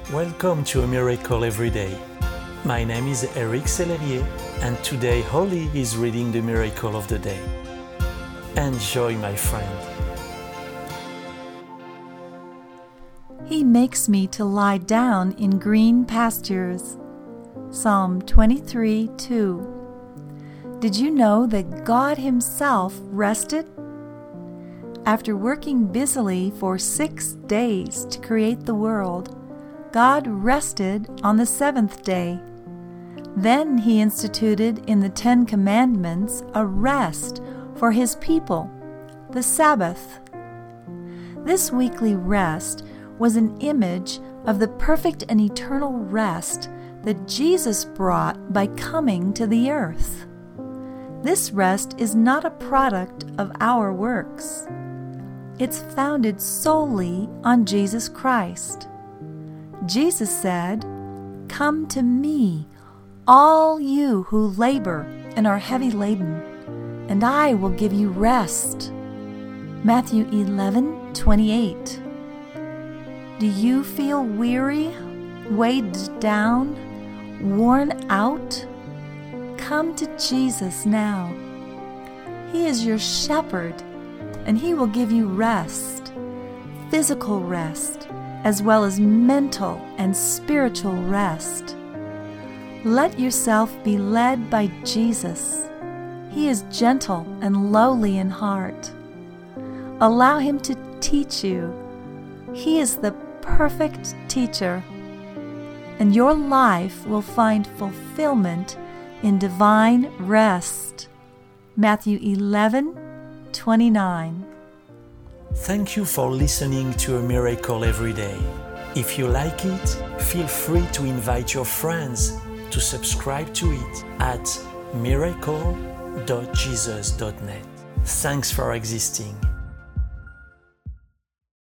Welcome to A Miracle Every Day. My name is Eric Sellerier, and today Holly is reading the Miracle of the Day. Enjoy, my friend. He makes me to lie down in green pastures. Psalm 23:2. Did you know that God Himself rested? After working busily for 6 days to create the world, God rested on the seventh day. Then He instituted in the 10 Commandments a rest for His people, the Sabbath. This weekly rest was an image of the perfect and eternal rest that Jesus brought by coming to the earth. This rest is not a product of our works. It's founded solely on Jesus Christ. Jesus said, "Come to me, all you who labor and are heavy laden, and I will give you rest." Matthew 11:28. Do you feel weary, weighed down, worn out? Come to Jesus now. He is your shepherd, and He will give you rest, physical rest, as well as mental and spiritual rest. Let yourself be led by Jesus. He is gentle and lowly in heart. Allow Him to teach you. He is the perfect teacher, and your life will find fulfillment in divine rest. Matthew 11:29. Thank you for listening to A Miracle Every Day. If you like it, feel free to invite your friends to subscribe to it at miracle.jesus.net. Thanks for existing.